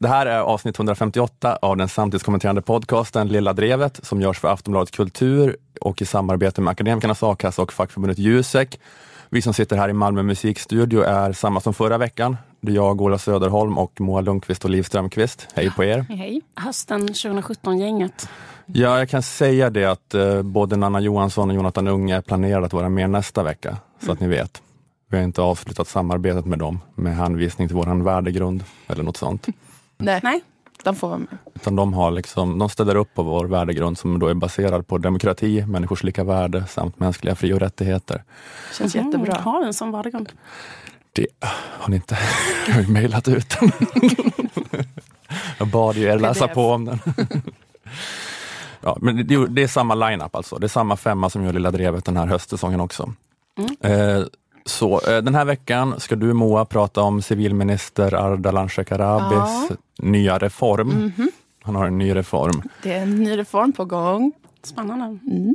Det här är avsnitt 158 av den samtidskommenterande podcasten Lilla Drevet som görs för Aftonbladet Kultur och i samarbete med Akademikernas A-kassa och fackförbundet Jusek. Vi som sitter här i Malmö musikstudio är samma som förra veckan. Det är jag, Ola Söderholm och Moa Lundqvist och Liv Strömqvist. Hej på er. Hej. Hösten 2017-gänget. Ja, jag kan säga det att både Nanna Johansson och Jonathan Unge är planerade att vara med nästa vecka. Så att ni vet. Vi har inte avslutat samarbetet med dem med hänvisning till våran värdegrund eller något sånt. Nej, de får vara med. Utan de ställer upp på vår värdegrund som då är baserad på demokrati, människors lika värde samt mänskliga fri- och rättigheter. Känns jättebra. Har vi en sån värdegrund? Det har ni inte. Jag har ju mejlat ut den. Jag bad er läsa på om den. Ja, men det är samma line-up alltså. Det är samma 5 som gör Lilla Drevet den här höstsäsongen också. Så den här veckan ska du, Moa, prata om civilminister Ardalan Shekarabis nya reform. Han har en ny reform. Det är en ny reform på gång. Spännande.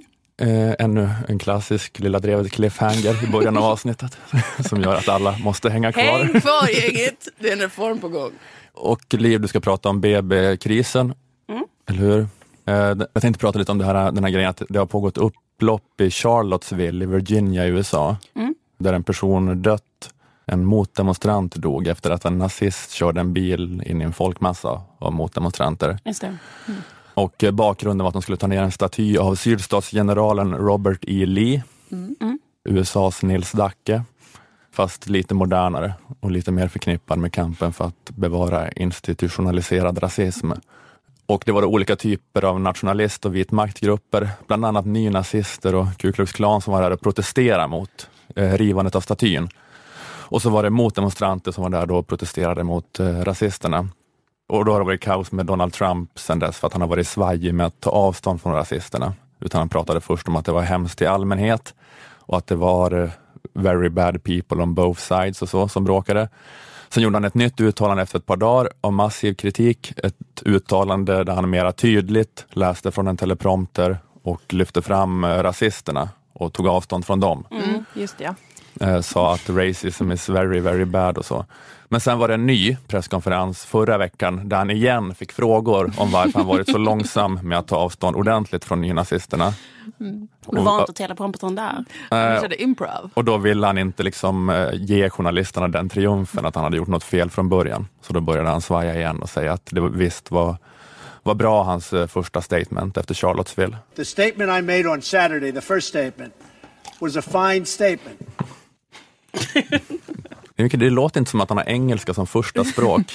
Ännu en klassisk Lilla Drevet cliffhanger i början av avsnittet som gör att alla måste hänga kvar. Häng kvar, gänget! Det är en reform på gång. Och Liv, du ska prata om BB-krisen. Eller hur? Jag tänkte prata lite om den här grejen att det har pågått upplopp i Charlottesville i Virginia i USA. Där en person dött. En motdemonstrant dog efter att en nazist körde en bil in i en folkmassa av motdemonstranter. Just det. Och bakgrunden var att de skulle ta ner en staty av sydstatsgeneralen Robert E. Lee. USAs Nils Dacke. Fast lite modernare och lite mer förknippad med kampen för att bevara institutionaliserad rasism. Och det var då olika typer av nationalist- och vitmaktgrupper, bland annat nynazister och Ku Klux Klan som var där och protesterade mot rivandet av statyn. Och så var det motdemonstranter som var där då och protesterade mot rasisterna. Och då har det varit kaos med Donald Trump sedan dess för att han har varit svajig med att ta avstånd från rasisterna. Utan han pratade först om att det var hemskt i allmänhet och att det var very bad people on both sides och så som bråkade. Sen gjorde han ett nytt uttalande efter ett par dagar av massiv kritik. Ett uttalande där han mera tydligt läste från en teleprompter och lyfte fram rasisterna och tog avstånd från dem. Just det, sa att racism is very, very bad och så. Men sen var det en ny presskonferens förra veckan där han igen fick frågor om varför han varit så långsam med att ta avstånd ordentligt från nynazisterna. Och var inte telepromptern där? Och då ville han inte ge journalisterna den triumfen att han hade gjort något fel från början. Så då började han svaja igen och säga att det visst var bra hans första statement efter Charlottesville. The statement I made on Saturday, the first statement, was a fine statement. Det låter inte som att han har engelska som första språk.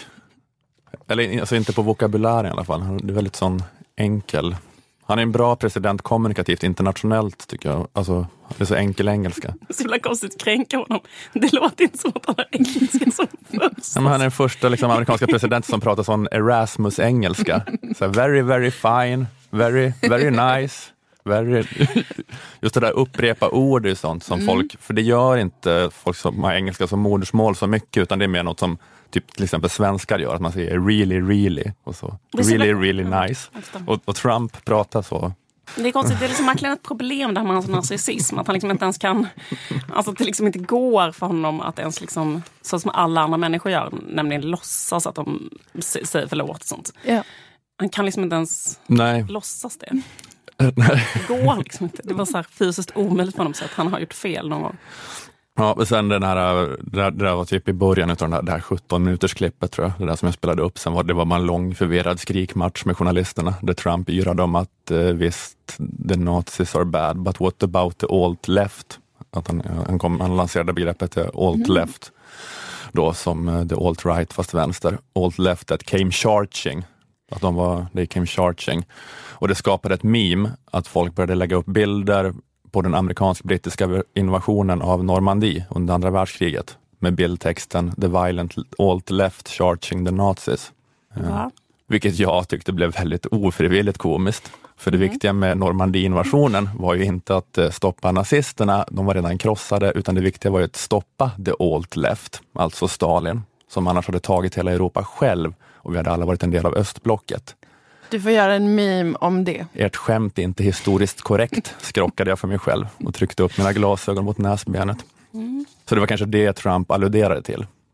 Eller alltså inte på vokabulären i alla fall. Det är väldigt sån enkel. Han är en bra president kommunikativt internationellt tycker jag. Alltså det är så enkel engelska. Det är så konstigt att kränka honom. Det låter inte som att han har engelska som först. Ja, men han är den första amerikanska presidenten som pratar sån Erasmus-engelska. Så very, very fine. Very, very nice. Just det där upprepa ord och sånt som folk, för det gör inte folk som har engelska som modersmål så mycket, utan det är mer något som typ till exempel svenskar gör, att man säger really, really och så. Really, really nice. Och Trump pratar så. Det är konstigt, det är verkligen ett problem där man har narcissism, att han inte ens kan, alltså att det inte går för honom att ens så som alla andra människor gör, nämligen låtsas att de säger förlåt och sånt. Yeah. Han kan inte ens låtsas det. Det går inte. Det var så här fysiskt omöjligt för honom så att han har gjort fel någon gång. Ja, och sen det där var typ i början utav det här 17 minuters klippet tror jag. Det där som jag spelade upp. Sen var det en lång förvirrad skrikmatch med journalisterna. Där Trump yrade om att visst, the Nazis are bad, but what about the alt left? Att han lanserade begreppet alt left. Då som the alt right fast vänster. Alt left that came charging. Att they came charging. Och det skapade ett meme att folk började lägga upp bilder på den amerikansk-brittiska invasionen av Normandie under andra världskriget. Med bildtexten The violent alt left charging the Nazis. Vilket jag tyckte blev väldigt ofrivilligt komiskt. För det viktiga med Normandie-invasionen var ju inte att stoppa nazisterna, de var redan krossade, utan det viktiga var ju att stoppa the alt left, alltså Stalin, som annars hade tagit hela Europa själv och vi hade alla varit en del av östblocket. Du får göra en meme om det. Ert skämt är inte historiskt korrekt, skrockade jag för mig själv och tryckte upp mina glasögon mot näsbenet. Så det var kanske det Trump alluderade till.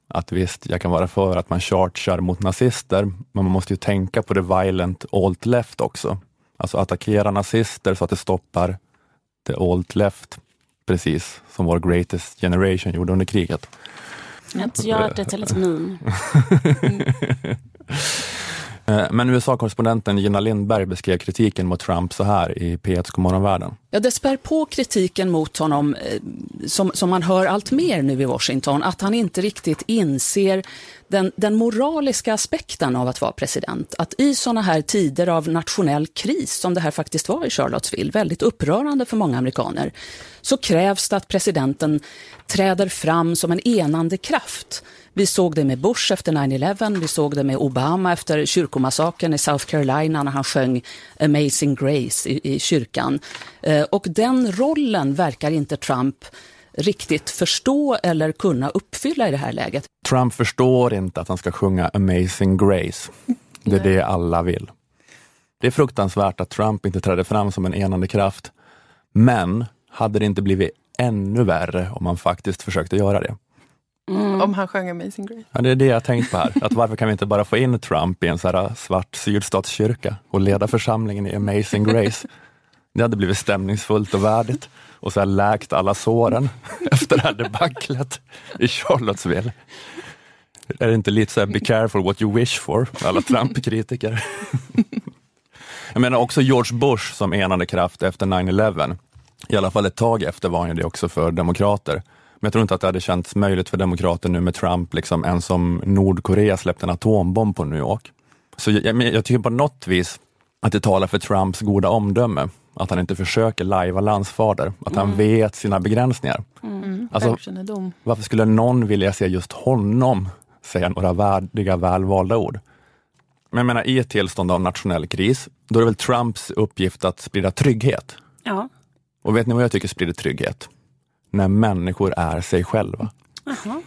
Att visst, jag kan vara för att man chargear mot nazister, men man måste ju tänka på det violent alt-left också. Alltså attackera nazister så att det stoppar the alt-left, precis som vår greatest generation gjorde under kriget. Att göra det till ett meme. Men USA-korrespondenten Gina Lindberg beskrev kritiken mot Trump så här i P1:s Godmorgonvärlden. Ja, det spär på kritiken mot honom som man hör allt mer nu i Washington, att han inte riktigt inser den moraliska aspekten av att vara president. Att i såna här tider av nationell kris, som det här faktiskt var i Charlottesville, väldigt upprörande för många amerikaner, så krävs det att presidenten träder fram som en enande kraft. Vi såg det med Bush efter 9/11, vi såg det med Obama efter kyrkomassakern i South Carolina när han sjöng Amazing Grace i kyrkan. Och den rollen verkar inte Trump riktigt förstå eller kunna uppfylla i det här läget. Trump förstår inte att han ska sjunga Amazing Grace. Det är det alla vill. Det är fruktansvärt att Trump inte trädde fram som en enande kraft. Men hade det inte blivit ännu värre om man faktiskt försökte göra det? Om han sjöng Amazing Grace. Ja, det är det jag tänkt på här. Att varför kan vi inte bara få in Trump i en så här svart sydstatskyrka och leda församlingen i Amazing Grace? Det hade blivit stämningsfullt och värdigt. Och så här läkt alla såren efter det här debaclet i Charlottesville. Är det inte lite så här be careful what you wish for? Alla Trump-kritiker. Jag menar också George Bush som enande kraft efter 9/11. I alla fall ett tag efter var han det också för demokrater. Men jag tror inte att det hade känts möjligt för demokrater nu med Trump, liksom, än som Nordkorea släppte en atombomb på New York. Så jag tycker på något vis att det talar för Trumps goda omdöme. Att han inte försöker lajva landsfader. Att han vet sina begränsningar. Alltså, varför skulle någon vilja se just honom säga några värdiga, välvalda ord? Men jag menar, i ett tillstånd av nationell kris, då är det väl Trumps uppgift att sprida trygghet. Ja. Och vet ni vad jag tycker sprider trygghet? När människor är sig själva. Aha.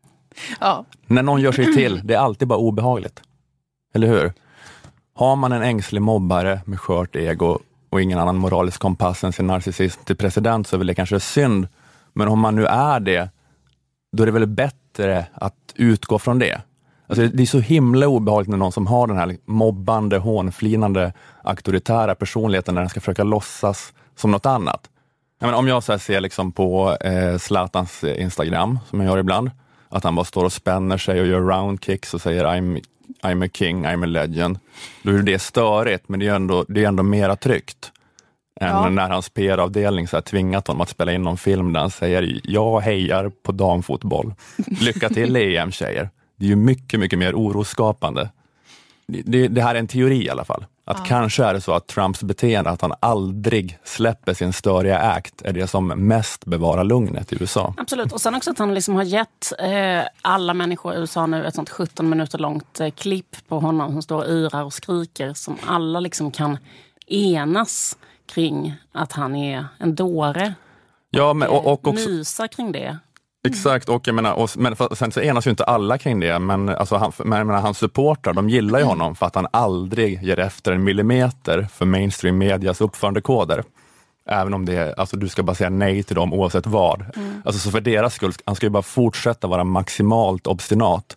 Ja. När någon gör sig till, det är alltid bara obehagligt. Eller hur? Har man en ängslig mobbare med skört ego och ingen annan moralisk kompass än sin narcissism till president, så är väl det kanske synd. Men om man nu är det, då är det väl bättre att utgå från det. Alltså det är så himla obehagligt när någon som har den här mobbande, hånflinande, auktoritära personligheten när den ska försöka låtsas som något annat. Jag menar, om jag så här ser liksom på Zlatans Instagram, som jag gör ibland, att han bara står och spänner sig och gör roundkicks och säger I'm a king, I'm a legend. Då är det störigt, men det är ändå mera tryggt än när hans PR-avdelning så här tvingat honom att spela in någon film där han säger jag hejar på damfotboll. Lycka till EM, tjejer. Det är ju mycket, mycket mer oroskapande. Det här är en teori i alla fall. Att kanske är det så att Trumps beteende, att han aldrig släpper sin störiga akt, är det som mest bevarar lugnet i USA. Absolut, och sen också att han liksom har gett alla människor i USA nu ett sånt 17 minuter långt klipp på honom som står och yrar och skriker, som alla liksom kan enas kring att han är en dåre. Ja, men och också mysa kring det. Exakt, och jag menar, men sen så enas ju inte alla kring det, men alltså hans supportrar, de gillar ju honom för att han aldrig ger efter en millimeter för mainstream medias uppförandekoder. Även om det är, alltså du ska bara säga nej till dem oavsett vad. Alltså så för deras skull, han ska ju bara fortsätta vara maximalt obstinat.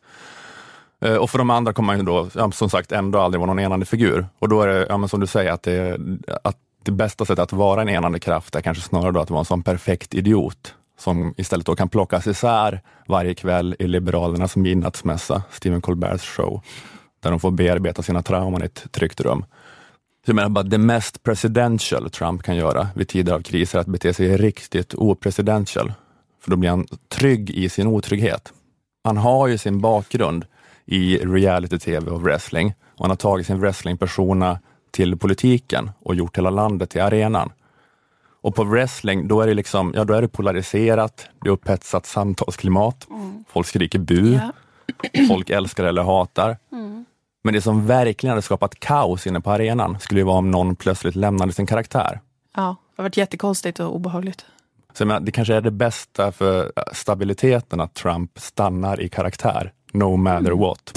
Och för de andra kommer man ju då, som sagt, ändå aldrig vara någon enande figur. Och då är det, men som du säger, att det bästa sättet att vara en enande kraft är kanske snarare då att vara en sån perfekt idiot som istället då kan plockas isär varje kväll i Liberalernas midnattsmässa, Stephen Colberts show, där de får bearbeta sina trauman i ett tryggt rum. Så jag menar bara, det mest presidential Trump kan göra vid tider av kris är att bete sig riktigt opresidential. För då blir han trygg i sin otrygghet. Han har ju sin bakgrund i reality-tv och wrestling, och han har tagit sin wrestling-persona till politiken och gjort hela landet till arenan. Och på wrestling, då är det liksom, då är det polariserat, det är upphetsat samtalsklimat, folk skriker bu, folk älskar eller hatar. Men det som verkligen hade skapat kaos inne på arenan skulle ju vara om någon plötsligt lämnade sin karaktär. Ja, det har varit jättekonstigt och obehagligt. Så jag menar, det kanske är det bästa för stabiliteten att Trump stannar i karaktär, no matter what.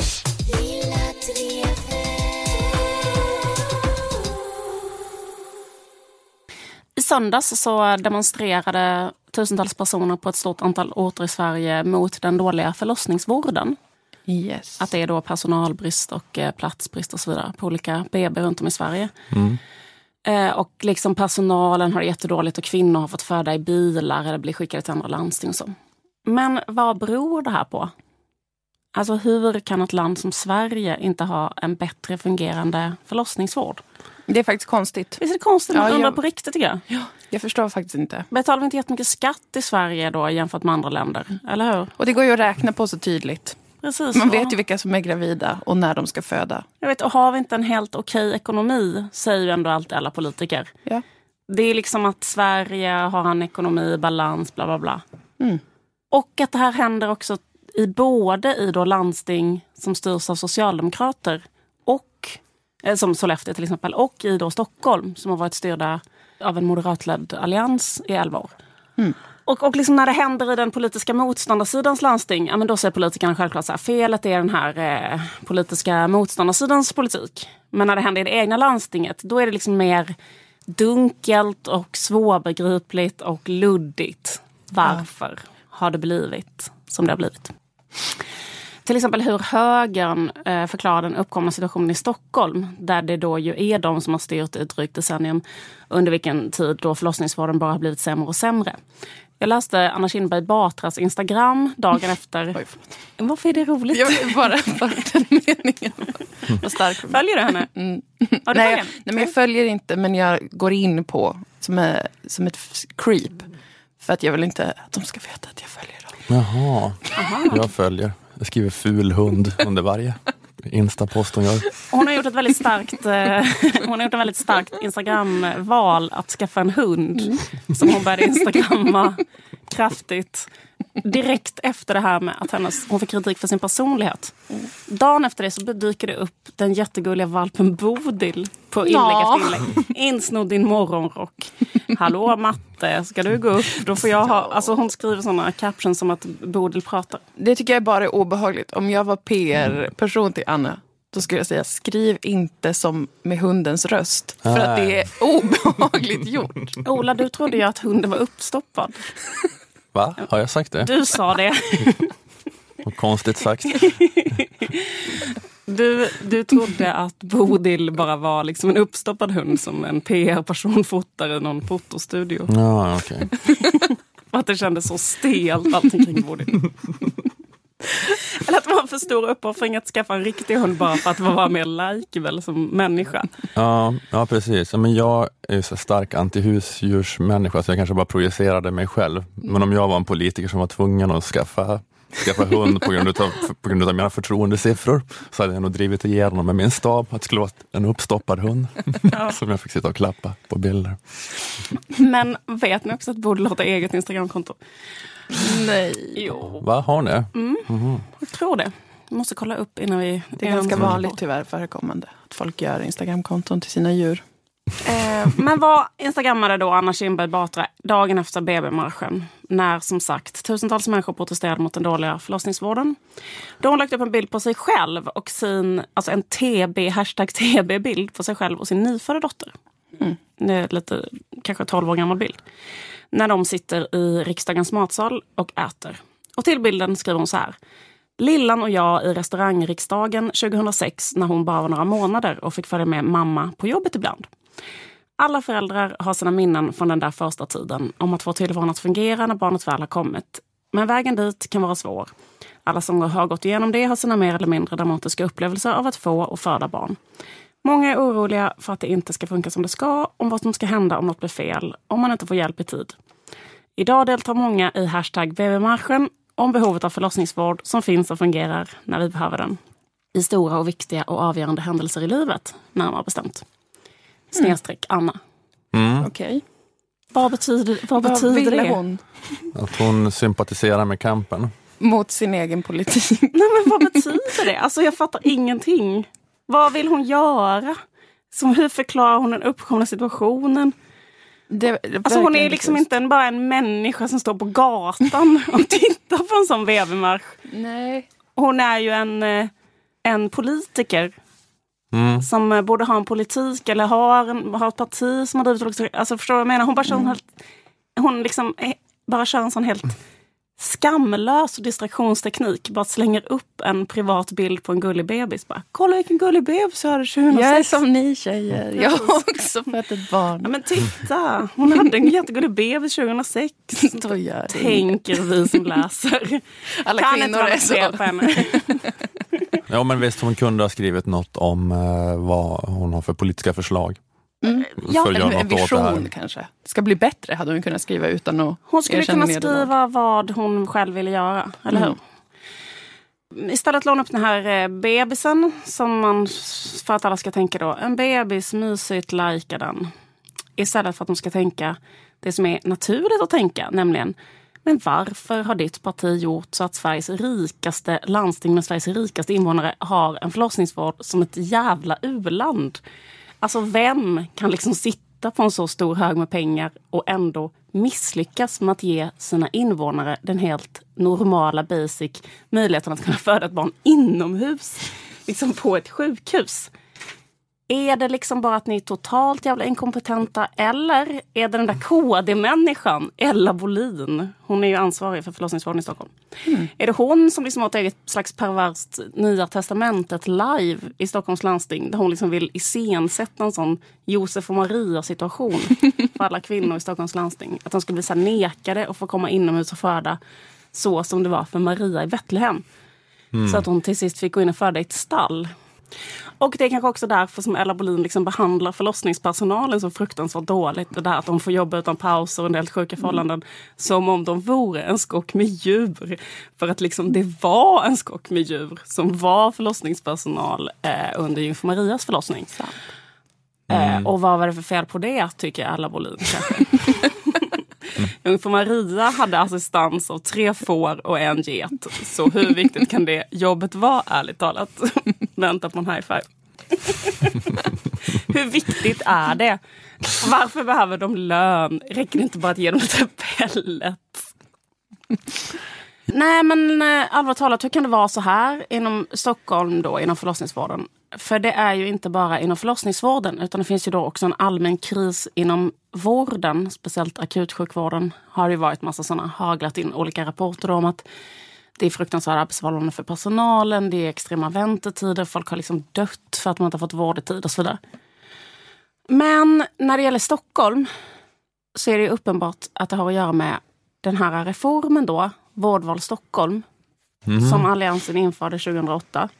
I söndags så demonstrerade tusentals personer på ett stort antal orter i Sverige mot den dåliga förlossningsvården. Yes. Att det är då personalbrist och platsbrist och så vidare på olika BB runt om i Sverige. Och liksom personalen har det jättedåligt och kvinnor har fått föda i bilar eller blir skickade till andra landsting och så. Men vad beror det här på? Alltså hur kan ett land som Sverige inte ha en bättre fungerande förlossningsvård? Det är faktiskt konstigt. Visst är det konstigt? Man Ja, undrar på riktigt tycker jag. Ja, jag förstår faktiskt inte. Betalar vi inte jättemycket skatt i Sverige då jämfört med andra länder? Eller hur? Och det går ju att räkna på så tydligt. Precis. Man vet ju vilka som är gravida och när de ska föda. Jag vet, och har vi inte en helt okej ekonomi, säger ju ändå alltid alla politiker. Ja. Det är liksom att Sverige har en ekonomi i balans, bla bla bla. Och att det här händer också både i då landsting som styrs av socialdemokrater och som Sollefteå till exempel, och i då Stockholm som har varit styrda av en moderatledd allians i 11 år. Och liksom när det händer i den politiska motståndarsidans landsting, ja, men då säger politikerna självklart så här, felet är den här politiska motståndarsidans politik. Men när det händer i det egna landstinget, då är det liksom mer dunkelt och svårbegripligt och luddigt. Varför har det blivit som det har blivit? Till exempel hur högern förklarar den uppkomna situationen i Stockholm, där det då ju är de som har styrt i ett drygt decennium, under vilken tid då förlossningsvården bara har blivit sämre och sämre. Jag läste Anna Kinberg Batras Instagram dagen efter. Varför är det roligt? Jag vill bara för den meningen. Vad stark. Följer du henne? Har du Nej, men jag följer inte, men jag går in på som ett creep. För att jag vill inte att de ska veta att jag följer dem. Jaha. Jag följer. Jag skriver ful hund under varje Insta-post hon gör. Hon har gjort ett väldigt starkt Instagram-val att skaffa en hund som hon började Instagramma kraftigt direkt efter det här med att hon fick kritik för sin personlighet. Dagen efter det så dyker det upp den jättegulliga valpen Bodil på inlägg efter inlägg. Insnodd din morgonrock. Hallå Matte, ska du gå upp? Då får jag ha... Alltså hon skriver sådana captions som att Bodil pratar. Det tycker jag bara är obehagligt. Om jag var PR-person till Anna, då skulle jag säga, skriv inte som med hundens röst. För att det är obehagligt gjort. Ola, du trodde ju att hunden var uppstoppad. Va? Har jag sagt det? Du sa det. Och konstigt sagt. Du trodde att Bodil bara var liksom en uppstoppad hund som en PR-person fotar i någon fotostudio. Ja, okej. Att det kändes så stelt allting kring Bodil. Eller att det var för stor uppoffring att skaffa en riktig hund bara för att vara mer likeable som människa. Ja, precis. Men jag är ju så stark antihusdjursmänniska så jag kanske bara projicerade mig själv. Men om jag var en politiker som var tvungen att skaffa hund på grund av mina förtroendesiffror, så hade jag nog drivit igenom med min stab att det skulle vara en uppstoppad hund som jag fick sitta och klappa på bilder. Men vet ni också att Bodil har ett eget Instagramkonto? Nej. Jo. Va, har ni? Jag tror det. Vi måste kolla upp innan vi... Det är ganska vanligt tyvärr förekommande att folk gör Instagramkonton till sina djur. Men vad instagrammade då Anna Kinberg Batra dagen efter BB-marschen? När som sagt tusentals människor protesterade mot den dåliga förlossningsvården. Då har hon lagt upp en bild på sig själv och alltså en #TB-bild på sig själv och sin nyfödda dotter. Det är lite, kanske 12 år gammal bild. När de sitter i riksdagens matsal och äter. Och till bilden skriver hon så här: Lillan och jag i restaurangriksdagen 2006 när hon bara var några månader och fick följa med mamma på jobbet ibland. Alla föräldrar har sina minnen från den där första tiden om att få tillvaron att fungera när barnet väl har kommit. Men vägen dit kan vara svår. Alla som har gått igenom det har sina mer eller mindre dramatiska upplevelser av att få och föda barn. Många är oroliga för att det inte ska funka som det ska, om vad som ska hända om något blir fel, om man inte får hjälp i tid. Idag deltar många i #BB-marschen om behovet av förlossningsvård som finns och fungerar när vi behöver den. I stora och viktiga och avgörande händelser i livet, närmare bestämt. / Anna. Okej. Vad betyder ville det? hon Att hon sympatiserar med kampen. mot sin egen politik? Nej, men vad betyder det? Alltså jag fattar ingenting. Vad vill hon göra? Hur förklarar hon den uppkomna situationen? Alltså hon är liksom inte bara en människa som står på gatan och tittar på en sån BB-marsch. Nej. Hon är ju en politiker som borde ha en politik eller har ett parti som har drivit. Alltså förstår du vad jag menar? Hon bara hon liksom bara kör en sån helt skamlös distraktionsteknik. Bara slänger upp en privat bild på en gullig bebis. Bara, kolla vilken gullig bebis jag hade 2006. Jag är som ni tjejer. Jag har också fått ett barn. Ja, men titta, hon hade en jättegullig bebis 2006. Då gör det. Tänker vi som läser. Alla kan kvinnor inte vara är så. fel på henne. Ja, men visst, hon kunde ha skrivit något om vad hon har för politiska förslag. Ja, för att göra En något åt det här. vision kanske. Det ska bli bättre hade hon kunnat skriva utan att Hon skulle erkänna kunna nederlag. skriva vad hon själv ville göra, eller hur? Istället låna upp den här bebisen som man, för att alla ska tänka då, en bebis, mysigt, lajka den. Istället för att de ska tänka det som är naturligt att tänka, nämligen, men varför har ditt parti gjort så att Sveriges rikaste landsting med Sveriges rikaste invånare har en förlossningsvård som ett jävla u-land? Alltså vem kan liksom sitta på en så stor hög med pengar och ändå misslyckas med att ge sina invånare den helt normala basic möjligheten att kunna föda ett barn inomhus, liksom på ett sjukhus? Är det liksom bara att ni är totalt jävla inkompetenta, eller är det den där KD-människan, Ella Bolin, hon är ju ansvarig för förlossningsvården i Stockholm. Är det hon som liksom har ett eget slags perverst Nya testamentet live i Stockholms landsting, där hon liksom vill iscensätta en sån Josef och Maria-situation för alla kvinnor i Stockholms landsting? Att de ska bli så här nekade och få komma inomhus och föda så som det var för Maria i Betlehem. Så att hon till sist fick gå in och föda i ett stall. Och det är kanske också därför som Ella Bolin liksom behandlar förlossningspersonalen så fruktansvärt dåligt. Det där att de får jobba utan pauser och en del sjuka förhållanden. Som om de vore en skock med djur. För att liksom det var en skock med djur som var förlossningspersonal under Jungfru Marias förlossning. Och vad var det för fel på det, tycker Ella Bolin kanske? Jungfru Maria hade assistans av 3 får och 1 get. Så hur viktigt kan det jobbet vara, ärligt talat? Vänta på en high five. Hur viktigt är det? Varför behöver de lön? Räcker det inte bara att ge dem lite pellet? Nej, men allvarligt talat, hur kan det vara så här inom Stockholm då, inom förlossningsvården? För det är ju inte bara inom förlossningsvården, utan det finns ju då också en allmän kris inom vården, speciellt akutsjukvården. Har ju varit massa sådana, haglat in olika rapporter om att det är fruktansvärda arbetsförhållanden för personalen, det är extrema väntetider, folk har liksom dött för att man inte har fått vård i tid och så vidare. Men när det gäller Stockholm så är det ju uppenbart att det har att göra med den här reformen då, Vårdval Stockholm, som Alliansen införde 2008.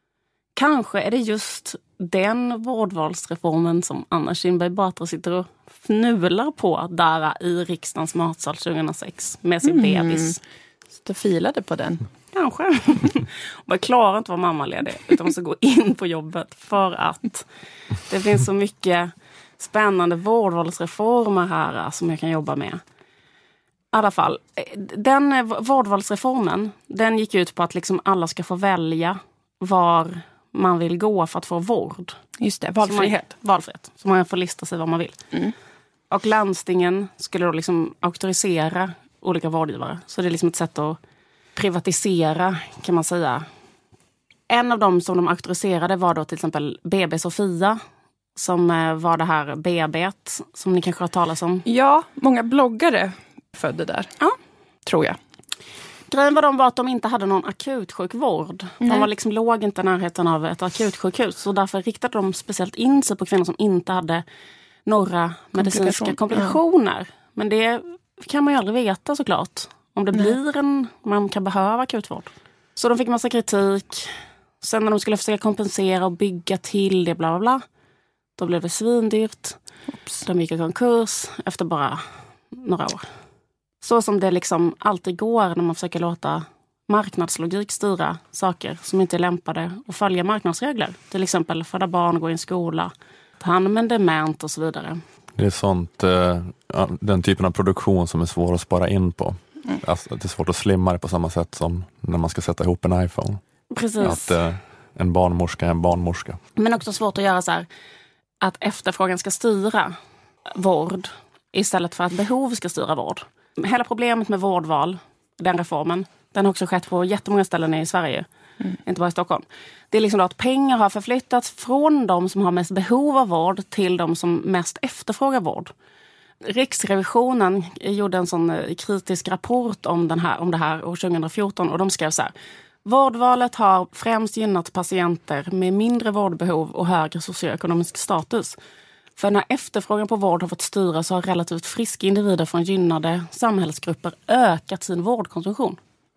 Kanske är det just den vårdvalsreformen som Anna Kinberg Batra sitter och fnular på där i riksdagens matsal 2006 med sin bebis. Så filade på den. Kanske. Man klarar inte att vara mammaledig utan man ska gå in på jobbet för att det finns så mycket spännande vårdvalsreformer här som jag kan jobba med. I alla fall, den vårdvalsreformen, den gick ut på att liksom alla ska få välja var man vill gå för att få vård. Just det, valfrihet. Valfrihet. Så man får lista sig vad man vill. Och landstingen skulle då liksom auktorisera olika vårdgivare. Så det är liksom ett sätt att privatisera, kan man säga. En av dem som de auktoriserade var då till exempel BB Sofia, som var det här BB-et som ni kanske har talat om. Ja, många bloggare födde där. Ja. Tror jag. Grejen var att de inte hade någon akutsjukvård. De var liksom låg inte i närheten av ett akutsjukhus. Så därför riktade de speciellt in sig på kvinnor som inte hade några medicinska komplikationer. Ja. Men det kan man ju aldrig veta såklart. Om det blir man kan behöva akutvård. Så de fick massa kritik. Sen när de skulle försöka kompensera och bygga till det, bla bla bla. Då blev det svindyrt. De gick i konkurs efter bara några år. Så som det liksom alltid går när man försöker låta marknadslogik styra saker som inte är lämpade och följa marknadsregler. Till exempel föda barn, gå i en skola, ta hand om en dement och så vidare. Det är sånt, den typen av produktion som är svår att spara in på. Alltså, det är svårt att slimma det på samma sätt som när man ska sätta ihop en iPhone. Precis. Att en barnmorska är en barnmorska. Men också svårt att göra så här att efterfrågan ska styra vård istället för att behov ska styra vård. Hela problemet med vårdval, den reformen, den har också skett på jättemånga ställen i Sverige. Inte bara i Stockholm. Det är liksom då att pengar har förflyttats från de som har mest behov av vård till de som mest efterfrågar vård. Riksrevisionen gjorde en sån kritisk rapport om det här år 2014 och de skrev så här: vårdvalet har främst gynnat patienter med mindre vårdbehov och högre socioekonomisk status. För när efterfrågan på vård har fått styra så har relativt friska individer från gynnade samhällsgrupper ökat sin vårdkonsumtion.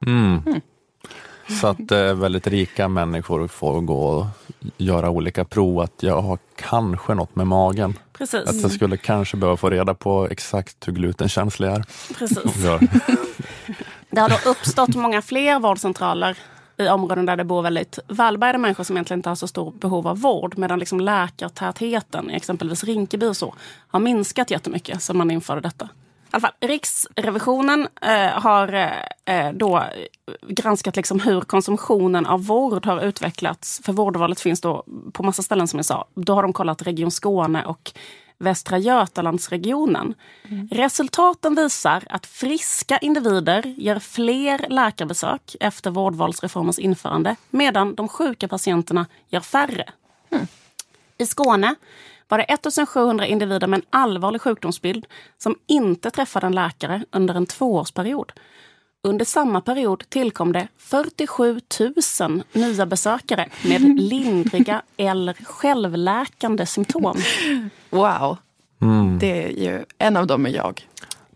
Så att väldigt rika människor får gå och göra olika prov att jag har kanske något med magen. Precis. Att jag skulle kanske behöva få reda på exakt hur glutenkänslig jag är. Precis. Det har då uppstått många fler vårdcentraler i områden där det bor väldigt välbärgade människor som egentligen inte har så stor behov av vård, medan liksom läkartätheten i exempelvis Rinkeby och så har minskat jättemycket sedan man införde detta. I alla fall, Riksrevisionen har då granskat liksom hur konsumtionen av vård har utvecklats. För vårdvalet finns då på massa ställen som jag sa. Då har de kollat Region Skåne och Västra Götalandsregionen. Resultaten visar att friska individer gör fler läkarbesök efter vårdvalsreformens införande, medan de sjuka patienterna gör färre. I Skåne var det 1700 individer med en allvarlig sjukdomsbild som inte träffade en läkare under en 2-årsperiod. Under samma period tillkom det 47 000 nya besökare med lindriga eller självläkande symptom. Wow, det är ju en av dem är jag.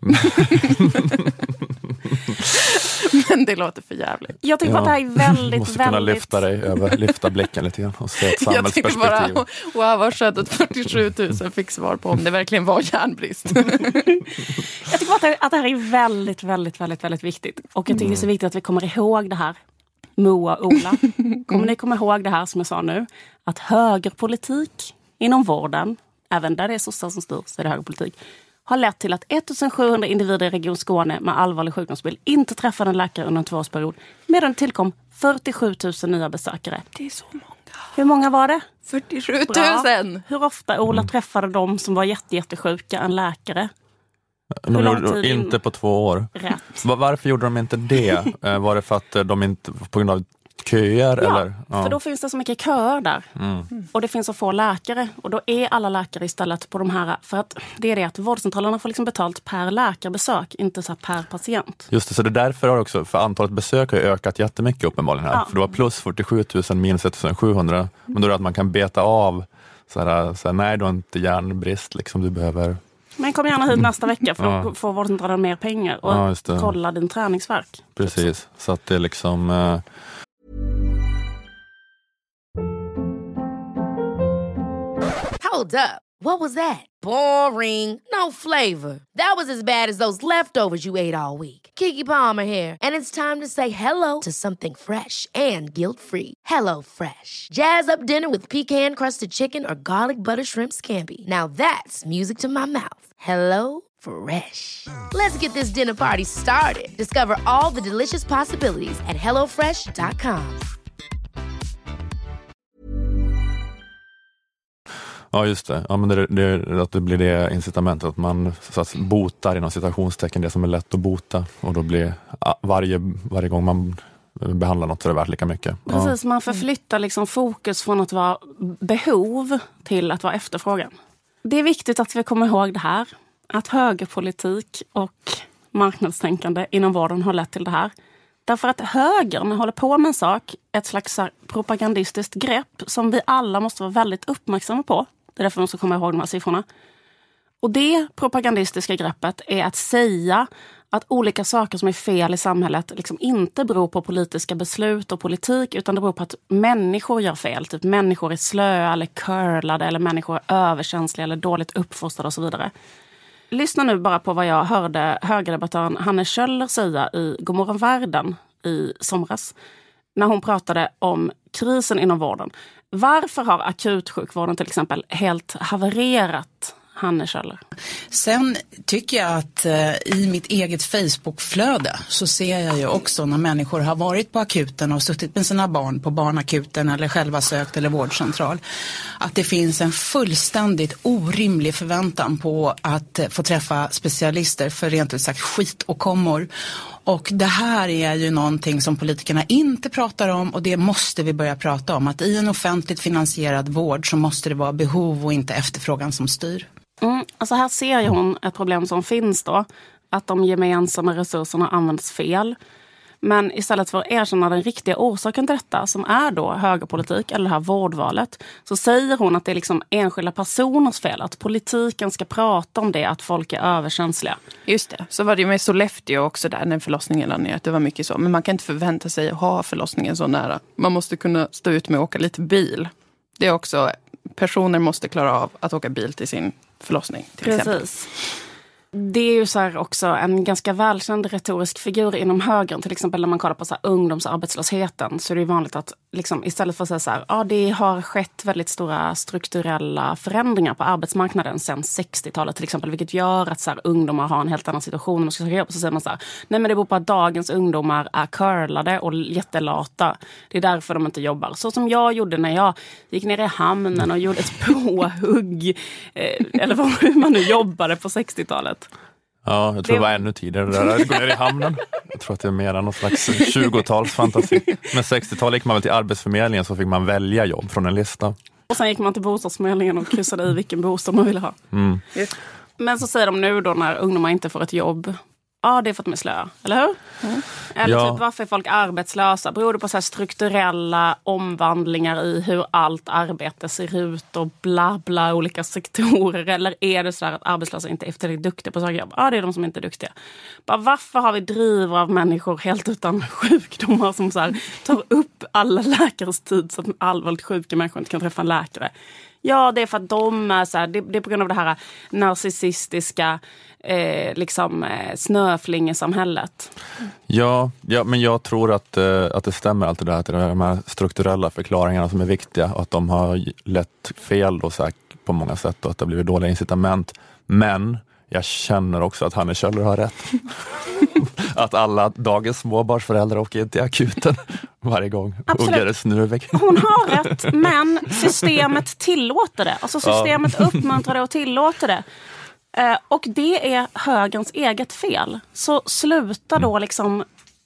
Men det låter för jävligt. Jag tycker att det här är väldigt, måste kunna lyfta blicken lite grann och se ett samhällsperspektiv. Jag tycker bara, wow, vad skönt att 47 000 fick svar på om det verkligen var järnbrist. Jag tycker att det här är väldigt, väldigt, väldigt, väldigt viktigt. Och jag tycker det är så viktigt att vi kommer ihåg det här. Moa och Ola, kommer ni komma ihåg det här som jag sa nu? Att högerpolitik inom vården, även där det är sossar som styr så är det högerpolitik, har lett till att 1700 individer i Region Skåne med allvarlig sjukdomsbild inte träffade en läkare under en 2-årsperiod, medan det tillkom 47 000 nya besökare. Det är så många. Hur många var det? 47 000! Bra. Hur ofta, Ola, träffade de som var jättesjuka en läkare? Inte på 2 år. Rätt. Varför gjorde de inte det? Var det för att de inte, på grund av köer? Ja, eller? För då finns det så mycket köer där. Och det finns så få läkare. Och då är alla läkare istället på de här. För att det är det att vårdcentralerna får liksom betalt per läkarbesök, inte så här per patient. Just det, så det är därför har också, för antalet besök har ökat jättemycket uppenbarligen här. Ja. För det var plus 47 000 minus 1700. Men då är det att man kan beta av så här, nej, du har inte järnbrist, liksom du behöver. Men kom gärna hit nästa vecka för att få vårdcentralen mer pengar och kolla din träningsvärk. Precis, så att det är liksom. Hold up. What was that? Boring. No flavor. That was as bad as those leftovers you ate all week. Keke Palmer here, and it's time to say hello to something fresh and guilt-free. Hello Fresh. Jazz up dinner with pecan-crusted chicken or garlic butter shrimp scampi. Now that's music to my mouth. Hello Fresh. Let's get this dinner party started. Discover all the delicious possibilities at hellofresh.com. Ja, just det. Ja, men det att det blir det incitamentet att man så att botar inom citationstecken det som är lätt att bota, och då blir varje gång man behandlar något så är det värt lika mycket. Precis, man förflyttar liksom fokus från att vara behov till att vara efterfrågan. Det är viktigt att vi kommer ihåg det här, att högerpolitik och marknadstänkande inom vården har lett till det här. Därför att högern håller på med en sak, ett slags propagandistiskt grepp som vi alla måste vara väldigt uppmärksamma på. Det är därför man ska komma ihåg de här siffrorna. Och det propagandistiska greppet är att säga att olika saker som är fel i samhället liksom inte beror på politiska beslut och politik, utan det beror på att människor gör fel. Typ människor är slöa eller curlade, eller människor är överkänsliga eller dåligt uppfostrade och så vidare. Lyssna nu bara på vad jag hörde högerdebattören Hanne Kjöller säga i Godmorgon Världen i somras, när hon pratade om krisen inom vården. Varför har akutsjukvården till exempel helt havererat, Hanne Kjöller? Sen tycker jag att i mitt eget Facebook-flöde så ser jag ju också när människor har varit på akuten och suttit med sina barn på barnakuten eller själva sökt eller vårdcentral, att det finns en fullständigt orimlig förväntan på att få träffa specialister för rent ut sagt skit och kommor. Och det här är ju någonting som politikerna inte pratar om, och det måste vi börja prata om. Att i en offentligt finansierad vård så måste det vara behov och inte efterfrågan som styr. Alltså här ser ju hon ett problem som finns då. Att de gemensamma resurserna används fel. Men istället för att erkänna den riktiga orsaken till detta, som är då högerpolitik eller det här vårdvalet, så säger hon att det är liksom enskilda personers fel. Att politiken ska prata om det, att folk är överkänsliga. Just det, så var det ju med Sollefteå också där när förlossningen lade ner. Att det var mycket så. Men man kan inte förvänta sig att ha förlossningen så nära. Man måste kunna stå ut med att åka lite bil. Det är också, personer måste klara av att åka bil till sin förlossning till exempel. Det är ju så här också en ganska välkänd retorisk figur inom högern. Till exempel när man kollar på så här ungdomsarbetslösheten, så är det ju vanligt att liksom, istället för att säga så här, ja, det har skett väldigt stora strukturella förändringar på arbetsmarknaden sedan 60-talet till exempel, vilket gör att så här, ungdomar har en helt annan situation och ska söka jobb. Så säger man så här, nej, men det beror på att dagens ungdomar är curlade och jättelata. Det är därför de inte jobbar. Så som jag gjorde när jag gick ner i hamnen och gjorde ett påhugg eller hur man nu jobbade på 60-talet. Ja, jag tror det var ännu tidigare där. Att gå ner i hamnen. Jag tror att det är mer än någon slags 20-talsfantasi. Men 60-talet gick man väl till Arbetsförmedlingen, så fick man välja jobb från en lista. Och sen gick man till bostadsförmedlingen och kryssade i vilken bostad man ville ha. Men så säger de nu då när ungdomar inte får ett jobb, ja, det är för att de är slöa, eller hur? Eller typ, varför är folk arbetslösa? Beror det på så här strukturella omvandlingar i hur allt arbete ser ut och bla bla olika sektorer? Eller är det så här att arbetslösa inte är tillräckligt duktiga på saker? Ja, det är de som inte är duktiga. Bara, varför har vi driv av människor helt utan sjukdomar som så här tar upp alla läkares tid så att allvarligt sjuka människor inte kan träffa en läkare? Ja, det är för att de är så här, det är på grund av det här narcissistiska snöflingesamhället. Ja, men jag tror att det stämmer allt det där, att det är de här strukturella förklaringarna som är viktiga och att de har lett fel då, så på många sätt, och att det har blivit dåliga incitament. Men jag känner också att Hanne Kjöller har rätt. Att alla dagens småbarnsföräldrar åker in till akuten varje gång. Uggar är snurvig. Hon har rätt, men systemet tillåter det. Alltså systemet uppmuntrar det och tillåter det. Och det är högerns eget fel. Så sluta då liksom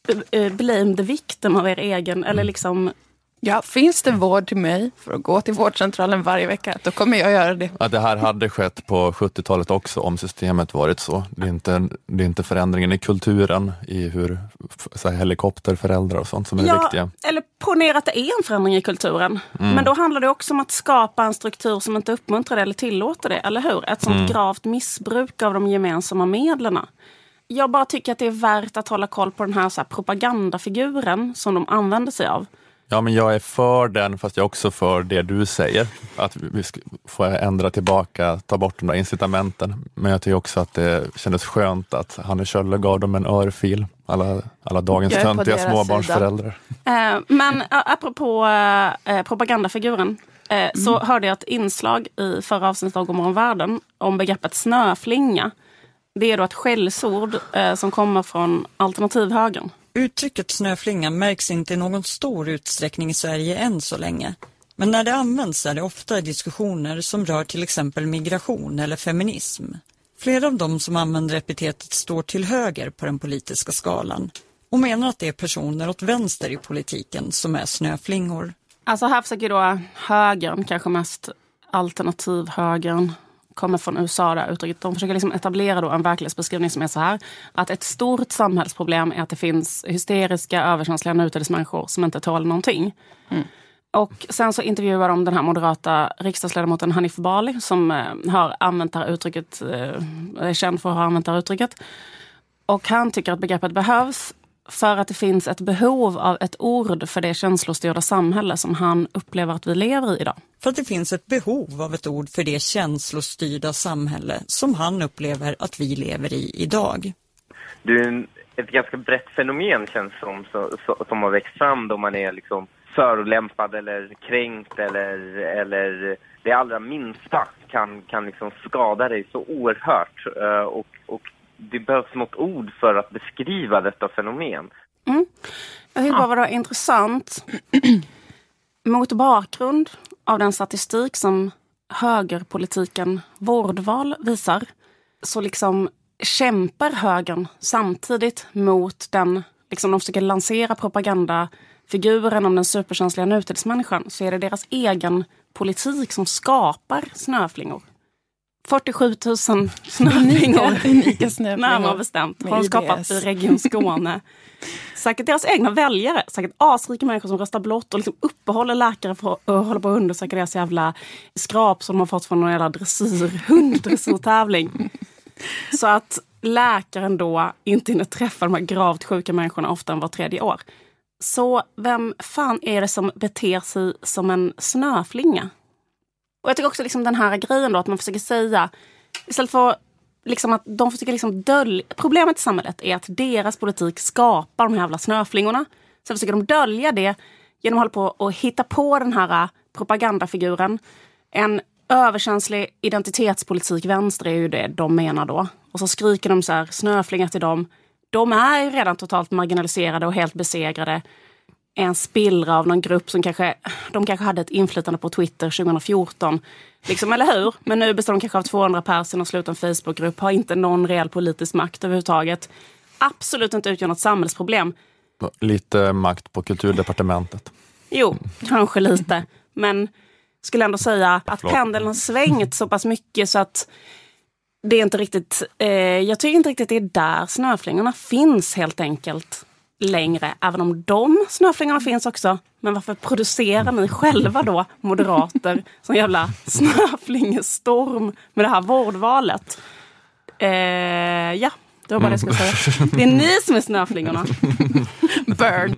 blame the victim av er egen, eller liksom... Ja, finns det vård till mig för att gå till vårdcentralen varje vecka, då kommer jag göra det. Ja, det här hade skett på 70-talet också om systemet varit så. Det är inte förändringen i kulturen, i hur så här, helikopterföräldrar och sånt som är viktiga. Eller ponera att det är en förändring i kulturen. Men då handlar det också om att skapa en struktur som inte uppmuntrar det eller tillåter det, eller hur? Ett sånt gravt missbruk av de gemensamma medlen. Jag bara tycker att det är värt att hålla koll på den här, så här propagandafiguren som de använder sig av. Ja, men jag är för den, fast jag är också för det du säger. Att vi får ändra tillbaka, ta bort de där incitamenten. Men jag tycker också att det kändes skönt att Hanne Kjöller gav dem en örfil. Alla dagens töntiga småbarnsföräldrar. Men apropå propagandafiguren, så hörde jag ett inslag i förra avsnittet av Godmorgon Världen om begreppet snöflinga. Det är då ett skällsord som kommer från alternativhögern. Uttrycket snöflinga märks inte i någon stor utsträckning i Sverige än så länge. Men när det används är det ofta i diskussioner som rör till exempel migration eller feminism. Flera av dem som använder epitetet står till höger på den politiska skalan och menar att det är personer åt vänster i politiken som är snöflingor. Alltså här försöker då högern, kanske mest alternativhögern, kommer från USA där uttrycket. De försöker liksom etablera då en verklighetsbeskrivning som är så här, att ett stort samhällsproblem är att det finns hysteriska, överkänsliga nutidsmänniskor som inte tål någonting. Och sen så intervjuar de den här moderata riksdagsledamoten Hanif Bali som har använt det här uttrycket, är känd för att ha använt det här uttrycket. Och han tycker att begreppet behövs för att det finns ett behov av ett ord för det känslostyrda samhälle som han upplever att vi lever i idag. För att det finns ett behov av ett ord för det känslostyrda samhälle som han upplever att vi lever i idag. Det är ett ganska brett fenomen känns som har växt fram då man är liksom förolämpad eller kränkt eller det allra minsta kan liksom skada dig så oerhört och det behövs något ord för att beskriva detta fenomen. Jag tycker bara vad det var intressant mot bakgrund av den statistik som högerpolitiken vårdval visar, så liksom kämpar högern samtidigt mot den, liksom de försöker lansera propagandafiguren om den superkänsliga nutidsmänniskan, så är det deras egen politik som skapar snöflingor. 47 000 snöflingor, unika snöflingor närmare bestämt, har de skapat i Region Skåne. Säkert deras egna väljare, säkert asrika människor som röstar blått och liksom uppehåller läkare för att hålla på att undersöka deras jävla skrap som de har fått från någon jävla dressurtävling. Så att läkaren då inte hinner träffa de här gravt sjuka människorna ofta än var 3:e år. Så vem fan är det som beter sig som en snöflinga? Och jag tycker också liksom den här grejen då att man försöker säga, istället för liksom att de försöker liksom dölja, problemet i samhället är att deras politik skapar de här jävla snöflingorna. Så försöker de dölja det genom att hålla på och hitta på den här propagandafiguren. En överkänslig identitetspolitik vänster är ju det de menar då. Och så skriker de så här snöflingar till dem. De är ju redan totalt marginaliserade och helt besegrade. En spillra av någon grupp som kanske hade ett inflytande på Twitter 2014. Liksom, eller hur? Men nu består de kanske av 200 personer och sluten Facebookgrupp. Har inte någon reell politisk makt överhuvudtaget. Absolut inte utgör något samhällsproblem. Lite makt på kulturdepartementet. Jo, kanske lite. Men skulle ändå säga att pendeln har svängt så pass mycket så att det är inte riktigt... jag tycker inte riktigt det är där snöflingorna finns helt enkelt längre. Även om de snöflingorna finns också. Men varför producerar ni själva då, moderater, som jävla snöflingestorm med det här vårdvalet? Ja, det var bara det jag skulle säga. Det är ni som är snöflingorna. Burn.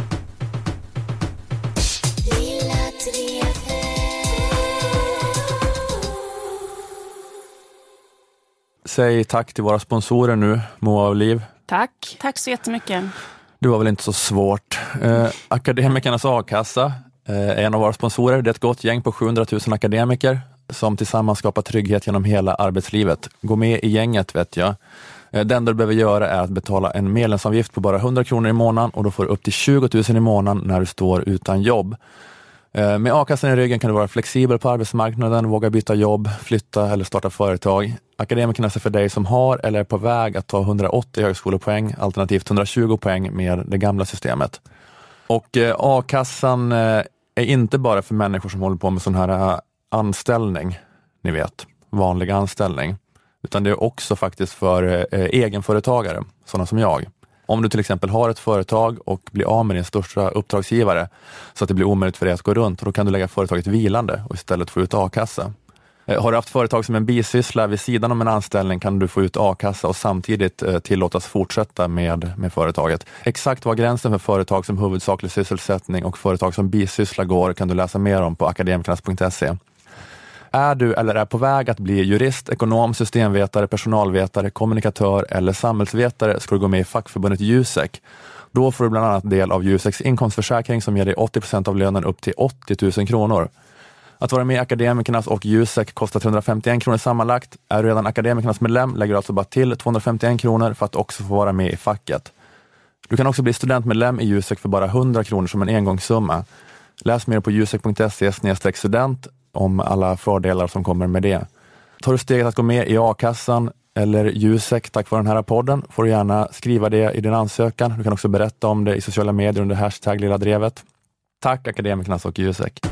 Säg tack till våra sponsorer nu, Moa och Liv. Tack. Tack så jättemycket. Det var väl inte så svårt. Akademikernas a-kassa är en av våra sponsorer. Det är ett gott gäng på 700 000 akademiker som tillsammans skapar trygghet genom hela arbetslivet. Gå med i gänget, vet jag. Det enda du behöver göra är att betala en medlemsavgift på bara 100 kronor i månaden och då får du upp till 20 000 i månaden när du står utan jobb. Med a-kassan i ryggen kan du vara flexibel på arbetsmarknaden, våga byta jobb, flytta eller starta företag. Akademikerna är för dig som har eller är på väg att ta 180 högskolepoäng, alternativt 120 poäng med det gamla systemet. Och a-kassan är inte bara för människor som håller på med sån här anställning, ni vet, vanlig anställning. Utan det är också faktiskt för egenföretagare, sådana som jag. Om du till exempel har ett företag och blir av med din största uppdragsgivare så att det blir omöjligt för dig att gå runt, och då kan du lägga företaget vilande och istället få ut a-kassa. Har du haft företag som en bisyssla vid sidan om en anställning kan du få ut a-kassa och samtidigt tillåtas fortsätta med företaget. Exakt var gränsen för företag som huvudsaklig sysselsättning och företag som bisyssla går kan du läsa mer om på akademikernas.se. Är du eller är på väg att bli jurist, ekonom, systemvetare, personalvetare, kommunikatör eller samhällsvetare ska du gå med i fackförbundet Jusek. Då får du bland annat del av Juseks inkomstförsäkring som ger dig 80% av lönen upp till 80 000 kronor. Att vara med i Akademikernas och Jusek kostar 351 kronor sammanlagt. Är du redan Akademikernas medlem lägger du alltså bara till 251 kronor för att också få vara med i facket. Du kan också bli studentmedlem i Jusek för bara 100 kronor som en engångssumma. Läs mer på jusek.se/student om alla fördelar som kommer med det. Tar du steget att gå med i a-kassan eller Jusek tack vare den här podden får du gärna skriva det i din ansökan. Du kan också berätta om det i sociala medier under hashtag Lilla Drevet. Tack Akademikernas och Jusek.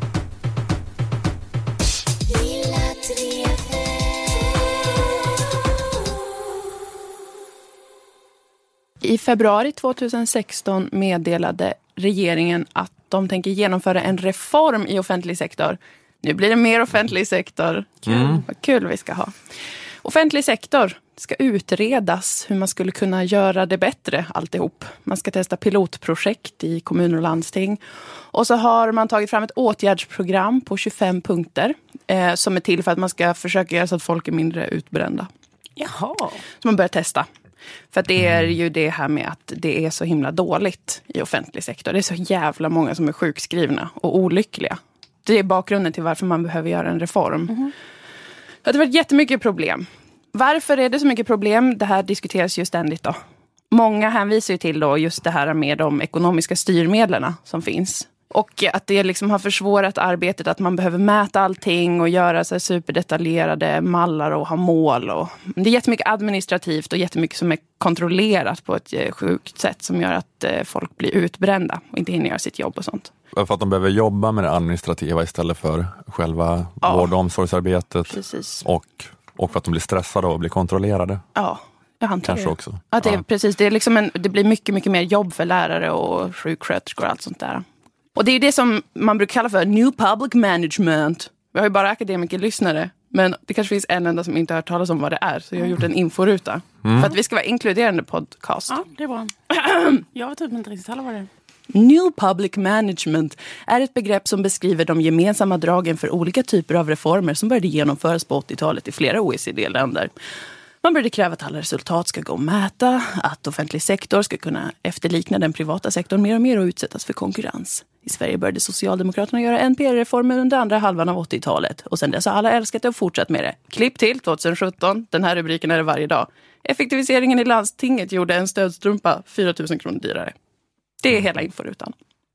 I februari 2016 meddelade regeringen att de tänker genomföra en reform i offentlig sektor. Nu blir det mer offentlig sektor. Vad kul vi ska ha. Offentlig sektor ska utredas hur man skulle kunna göra det bättre alltihop. Man ska testa pilotprojekt i kommuner och landsting. Och så har man tagit fram ett åtgärdsprogram på 25 punkter som är till för att man ska försöka göra så att folk är mindre utbrända. Jaha. Så man börjar testa. För att det är ju det här med att det är så himla dåligt i offentlig sektor. Det är så jävla många som är sjukskrivna och olyckliga. Det är bakgrunden till varför man behöver göra en reform. Det har varit jättemycket problem. Varför är det så mycket problem? Det här diskuteras ju ständigt då. Många hänvisar ju till då just det här med de ekonomiska styrmedlen som finns. Och att det liksom har försvårat arbetet, att man behöver mäta allting och göra så här superdetaljerade mallar och ha mål. Och det är jättemycket administrativt och jättemycket som är kontrollerat på ett sjukt sätt som gör att folk blir utbrända och inte hinner göra sitt jobb och sånt. För att de behöver jobba med det administrativa istället för själva vård- och omsorgsarbetet. Precis. Och för att de blir stressade och blir kontrollerade. Ja, jag antar kanske det. Också. Att det är, precis, det, är liksom det blir mycket, mycket mer jobb för lärare och sjuksköterskor och allt sånt där. Och det är det som man brukar kalla för New Public Management. Vi har ju bara akademiker-lyssnare. Men det kanske finns en enda som inte har hört talas om vad det är. Så jag har gjort en inforuta. För att vi ska vara inkluderande podcast. Ja, det är bra. Jag vet inte riktigt heller vad det är. New Public Management är ett begrepp som beskriver de gemensamma dragen för olika typer av reformer som började genomföras på 80-talet i flera OECD-länder. Man började kräva att alla resultat ska gå att mäta, att offentlig sektor ska kunna efterlikna den privata sektorn mer och mer och utsättas för konkurrens. I Sverige började Socialdemokraterna göra NPR-reformer under andra halvan av 80-talet och sen dess har alla älskat det och fortsatt med det. Klipp till 2017, den här rubriken är det varje dag. Effektiviseringen i landstinget gjorde en stödstrumpa 4 000 kronor dyrare. Det är hela inforutan.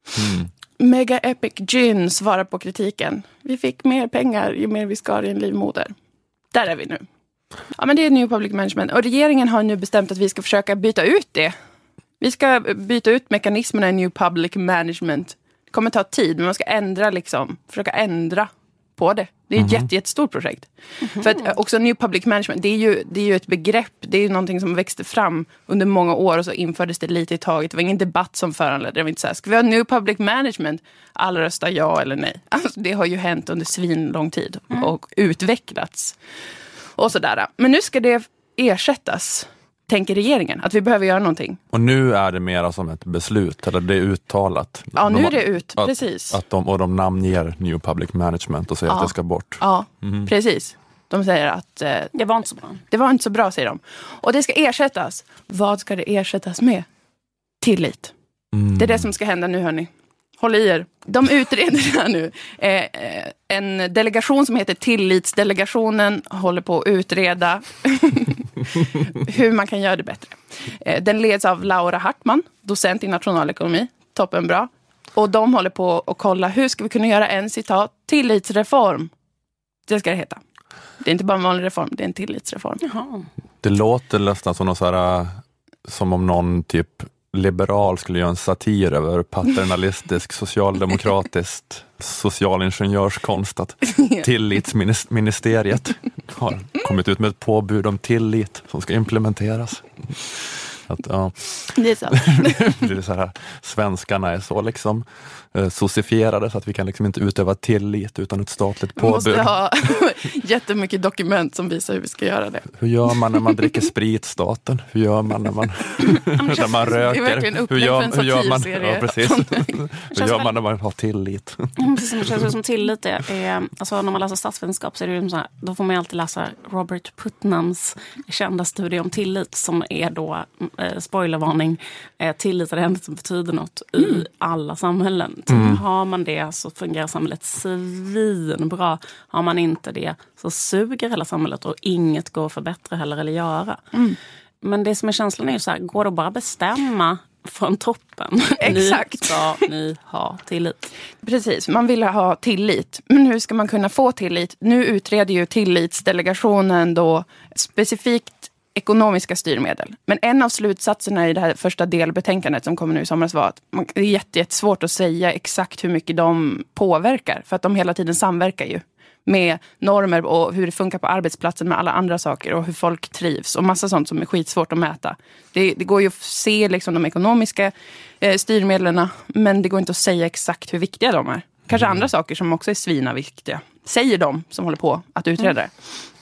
Mega Epic Gin svarar på kritiken. Vi fick mer pengar ju mer vi skar i en livmoder. Där är vi nu. Ja, men det är New Public Management. Och regeringen har nu bestämt att vi ska försöka byta ut det. Vi ska byta ut mekanismerna i New Public Management. Det kommer ta tid, men man ska försöka ändra på det. Det är ett jättestort projekt. För att också New Public Management, det är ju ett begrepp. Det är ju någonting som växte fram under många år och så infördes det lite i taget. Det var ingen debatt som föranledde. Det var inte så här, ska vi ha New Public Management? Alla röstar ja eller nej. Alltså, det har ju hänt under svinlång tid och utvecklats. Och sådär. Men nu ska det ersättas, tänker regeringen, att vi behöver göra någonting. Och nu är det mer som ett beslut, eller det är uttalat. Ja, nu är det precis. Och de namnger New Public Management och säger att det ska bort. Ja, precis. De säger att det var inte så bra. Det var inte så bra, säger de. Och det ska ersättas. Vad ska det ersättas med? Tillit. Det är det som ska hända nu, hörni. Håll i er. De utreder det här nu. En delegation som heter Tillitsdelegationen håller på att utreda hur man kan göra det bättre. Den leds av Laura Hartman, docent i nationalekonomi. Toppenbra. Och de håller på att kolla hur ska vi kunna göra en tillitsreform. Det ska det heta. Det är inte bara en vanlig reform, det är en tillitsreform. Jaha. Det låter nästan som någon så här, som om någon typ liberal skulle göra en satir över paternalistisk, socialdemokratiskt socialingenjörskonst att tillitsministeriet har kommit ut med ett påbud om tillit som ska implementeras. Att, ja. Det är så. Det är så här, svenskarna är så liksom socifierade så att vi kan liksom inte utöva tillit utan ett statligt påbud. Vi måste ha jättemycket dokument som visar hur vi ska göra det. Hur gör man när man dricker sprit, staten? Hur gör man när man, när man röker? Det är verkligen upplägg för en satirserie. Ja, precis. Hur gör man när man har tillit? Precis, det känns som tillit är alltså när man läser statsvetenskap så är det ju så här, då får man alltid läsa Robert Putnams kända studie om tillit som är då spoilervarning, tillit är det enda som betyder något i alla samhällen. Har man det så fungerar samhället svinbra. Har man inte det så suger hela samhället och inget går för bättre heller eller göra. Men det som är känslan är ju så här, går det att bara bestämma från toppen? Exakt. Ni ha tillit. Precis, man vill ha tillit. Men hur ska man kunna få tillit? Nu utreder ju Tillitsdelegationen då specifikt ekonomiska styrmedel. Men en av slutsatserna i det här första delbetänkandet som kommer nu i somras var att det är jättesvårt att säga exakt hur mycket de påverkar. För att de hela tiden samverkar ju med normer och hur det funkar på arbetsplatsen med alla andra saker och hur folk trivs och massa sånt som är skitsvårt att mäta. Det går ju att se liksom de ekonomiska styrmedlen, men det går inte att säga exakt hur viktiga de är. Kanske andra saker som också är svina viktiga. Säger de som håller på att utreda det.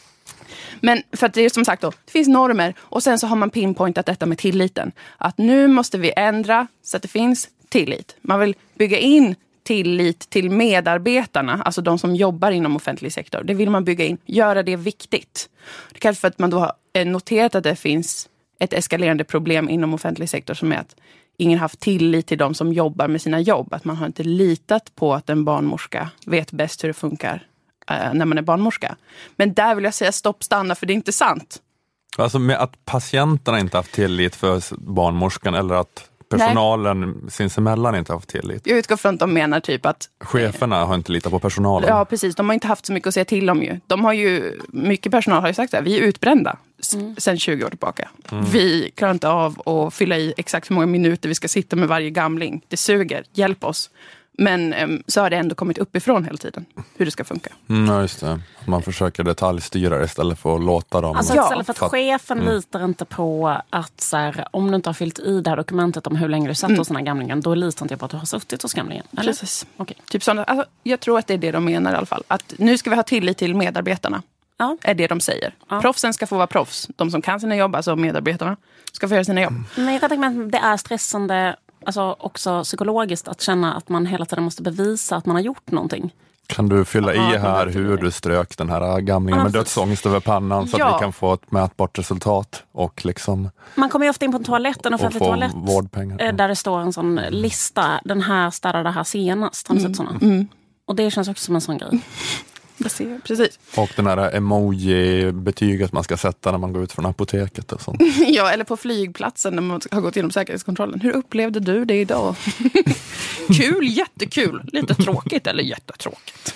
Men för att det är som sagt då, det finns normer och sen så har man pinpointat detta med tilliten. Att nu måste vi ändra så att det finns tillit. Man vill bygga in tillit till medarbetarna, alltså de som jobbar inom offentlig sektor. Det vill man bygga in, göra det viktigt. Det kanske för att man då har noterat att det finns ett eskalerande problem inom offentlig sektor som är att ingen har haft tillit till de som jobbar med sina jobb. Att man har inte litat på att en barnmorska vet bäst hur det funkar när man är barnmorska. Men där vill jag säga stopp, stanna, för det är inte sant. Alltså med att patienterna inte haft tillit för barnmorskan eller att personalen sinsemellan inte haft tillit. Jag utgår från att de menar typ att cheferna har inte litat på personalen. Ja, precis. De har inte haft så mycket att säga till om ju. De har ju, mycket personal har ju sagt att vi är utbrända sedan 20 år tillbaka. Vi klarar inte av att fylla i exakt hur många minuter vi ska sitta med varje gamling. Det suger, hjälp oss. Men så har det ändå kommit uppifrån hela tiden, hur det ska funka. Ja, just det. Man försöker detaljstyra istället för att låta dem... Alltså istället för att chefen litar inte på att så här, om du inte har fyllt i det här dokumentet om hur länge du satt hos den här gamlingen, då litar inte jag på att du har suttit hos gamlingen. Eller? Precis. Okay. Typ sådana, alltså, jag tror att det är det de menar i alla fall. Att nu ska vi ha tillit till medarbetarna. Ja. Är det de säger. Ja. Proffsen ska få vara proffs. De som kan sina jobb, alltså medarbetarna, ska få göra sina jobb. Men jag kan tänka mig att det är stressande, alltså också psykologiskt, att känna att man hela tiden måste bevisa att man har gjort någonting. Kan du fylla i här hur du strök den här gamlingen med dödsångest över pannan så att vi kan få ett mätbart resultat och liksom... Man kommer ju ofta in på en toalett, en offentlig toalett, vårdpengar. Där det står en sån lista, den här städade det här senast. Har ni sett såna? Och det känns också som en sån grej. Precis. Och den här emoji-betyget man ska sätta när man går ut från apoteket och sånt. Ja, eller på flygplatsen när man har gått igenom säkerhetskontrollen. Hur upplevde du det idag? Kul, jättekul. Lite tråkigt eller jättetråkigt.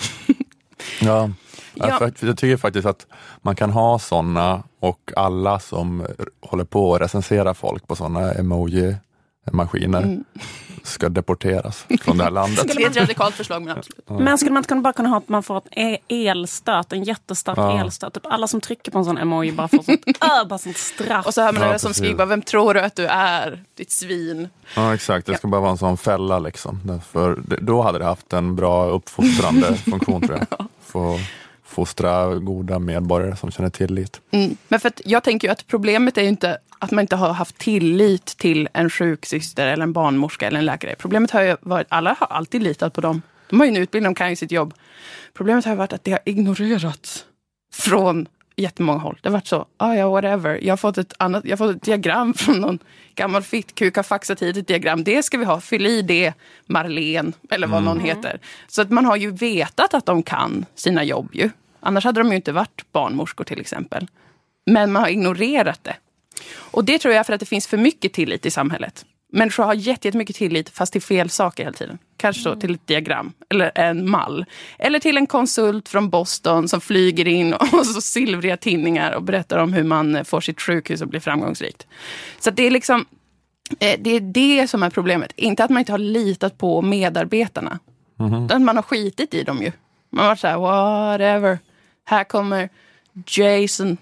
Ja. Jag tycker faktiskt att man kan ha såna och alla som håller på att recensera folk på såna emoji-maskiner ska deporteras från det här landet. Det är ett radikalt förslag, men absolut. Men skulle man inte bara kunna ha att man får ett elstöt, en jättestark elstöt. Typ alla som trycker på en sån emoji bara får bara sånt straff. Och så hör man det som skriver, vem tror du att du är? Ditt svin. Ja, exakt. Det ska bara vara en sån fälla liksom. För då hade det haft en bra uppfostrande funktion, tror jag. För fostra goda medborgare som känner tillit. Men för att jag tänker ju att problemet är ju inte att man inte har haft tillit till en sjuksyster eller en barnmorska eller en läkare. Problemet har ju varit, alla har alltid litat på dem. De har ju en utbildning, de kan ju sitt jobb. Problemet har ju varit att det har ignorerats från jättemånga håll. Det har varit så, whatever. Jag har fått ett diagram från någon gammal fittkuk, har faxat hit ett diagram. Det ska vi ha, fyll i det, Marlene, eller vad någon heter. Så att man har ju vetat att de kan sina jobb ju. Annars hade de ju inte varit barnmorskor till exempel. Men man har ignorerat det. Och det tror jag för att det finns för mycket tillit i samhället. Människor har jättemycket tillit fast till fel saker hela tiden. Kanske då till ett diagram eller en mall. Eller till en konsult från Boston som flyger in och så silvriga tidningar och berättar om hur man får sitt sjukhus att bli framgångsrikt. Så det är liksom, det är det som är problemet. Inte att man inte har litat på medarbetarna. Utan man har skitit i dem ju. Man har varit så här, whatever. Här kommer Jason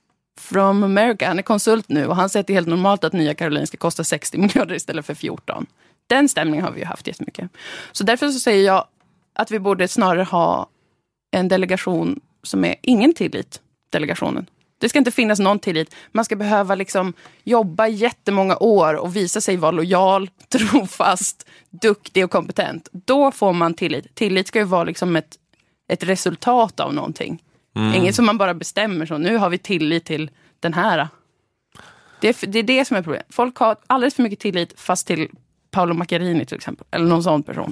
from America. Han är konsult nu och han säger att det är helt normalt att Nya Karolinska ska kosta 60 miljarder istället för 14. Den stämningen har vi ju haft jättemycket. Så därför så säger jag att vi borde snarare ha en delegation som är ingen tillit, delegationen. Det ska inte finnas någon tillit. Man ska behöva liksom jobba jättemånga år och visa sig vara lojal, trofast, duktig och kompetent. Då får man tillit. Tillit ska ju vara liksom ett resultat av någonting. Inget som man bara bestämmer så. Nu har vi tillit till den här. Det är det som är problemet. Folk har alldeles för mycket tillit fast till Paolo Macchiarini till exempel. Eller någon sån person.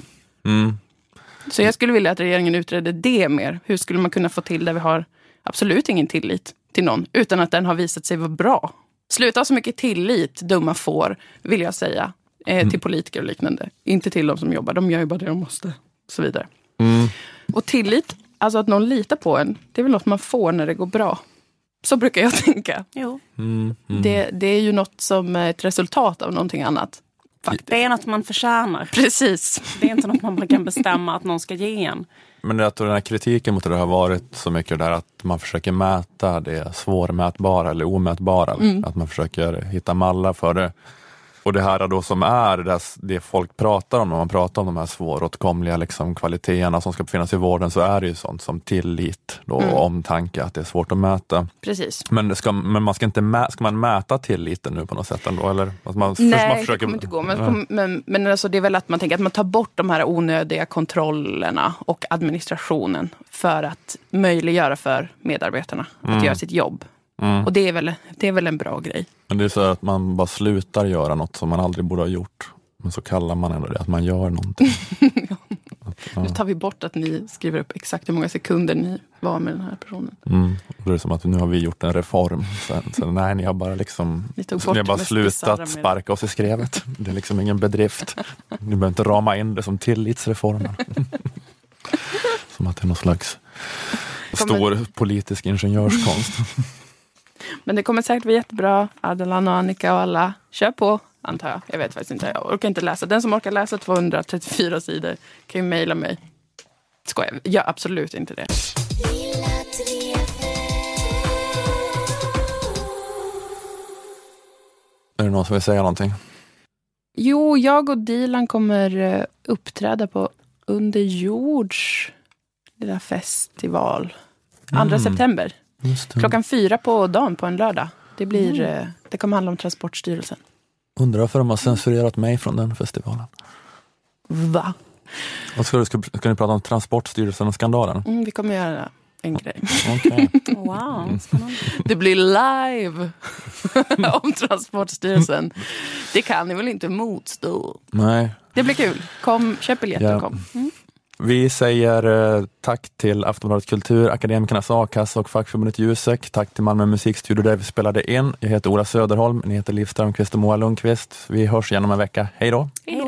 Så jag skulle vilja att regeringen utredde det mer. Hur skulle man kunna få till där vi har absolut ingen tillit till någon utan att den har visat sig vara bra. Sluta ha så mycket tillit, dumma får, vill jag säga. Till politiker och liknande. Inte till de som jobbar. De gör ju bara det de måste. Så vidare. Och tillit, alltså att någon litar på en, det är väl något man får när det går bra. Så brukar jag tänka. Jo. Det är ju något som är ett resultat av någonting annat. Faktiskt. Det är något man förtjänar. Precis. Det är inte något man bara kan bestämma att någon ska ge en. Men jag tror den här kritiken mot det har varit så mycket där att man försöker mäta det svårmätbara eller omätbara. Att man försöker hitta mallar för det. Och det här då som är det folk pratar om när man pratar om de här svåråtkomliga liksom, kvaliteterna som ska finnas i vården, så är det ju sånt som tillit då, och omtanke, att det är svårt att mäta. Precis. Men man ska inte ska man mäta tilliten nu på något sätt ändå? Eller? Alltså man försöker... det kommer inte gå. Men alltså det är väl att man tänker att man tar bort de här onödiga kontrollerna och administrationen för att möjliggöra för medarbetarna att göra sitt jobb. Och det är väl en bra grej. Men det är så att man bara slutar göra något som man aldrig borde ha gjort. Men så kallar man ändå det att man gör någonting. Nu tar vi bort att ni skriver upp exakt hur många sekunder ni var med den här personen. Och det är som att nu har vi gjort en reform. Så nej, ni har bara liksom ni har bara slutat sparka oss i skrevet. Det är liksom ingen bedrift. Ni behöver inte rama in det som tillitsreformen. Som att det är någon slags stor politisk ingenjörskonst. Men det kommer säkert vara jättebra. Adelan och Annika och alla. Kör på, antar jag. Jag vet faktiskt inte. Jag orkar inte läsa. Den som orkar läsa 234 sidor kan ju mejla mig. Skojar. Jag absolut inte det. Är det någon som vill säga någonting? Jo, jag och Dilan kommer uppträda på Underjords lilla festival. 2 september. Klockan 4 på dagen på en lördag. Det kommer handla om Transportstyrelsen. Undrar varför de har censurerat mig från den festivalen. Va? Och ska ni prata om Transportstyrelsen och skandalen? Vi kommer göra en grej. Okay. Wow, spännande. Det blir live om Transportstyrelsen. Det kan ni väl inte motstå? Nej. Det blir kul. Kom, köp biljetter och kom. Vi säger tack till Aftonbladet Kultur, Akademikernas A-kassa och fackförbundet Jusek. Tack till Malmö musikstudio där vi spelade in. Jag heter Ola Söderholm, ni heter Liv Strömqvist och Moa Lundqvist. Vi hörs igen om en vecka. Hej då! Hej då!